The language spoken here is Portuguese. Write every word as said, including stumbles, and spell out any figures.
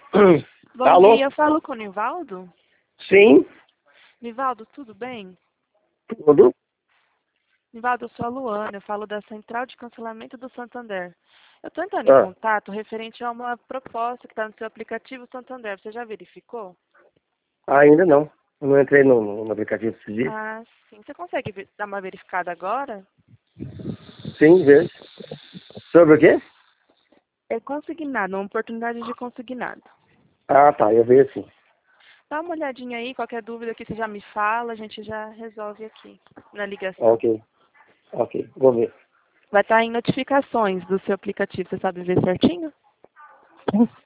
Bom Alô? dia, eu falo com o Nivaldo. Sim, Nivaldo, tudo bem? tudo? Nivaldo, eu sou a Luana, eu falo da Central de Cancelamento do Santander. Eu estou entrando em Ah, contato referente a uma proposta que está no seu aplicativo Santander. Você já verificou? ainda não. Eu não entrei no, no aplicativo esses dias. Ah, sim. Você consegue ver- dar uma verificada agora? Sim, vejo. Sobre o quê? É consignado, uma oportunidade de consignado. Ah, tá, eu vejo sim. Dá uma olhadinha aí, qualquer dúvida que você já me fala, a gente já resolve aqui na ligação. Ok, ok, vou ver. Vai estar em notificações do seu aplicativo, você sabe ver certinho?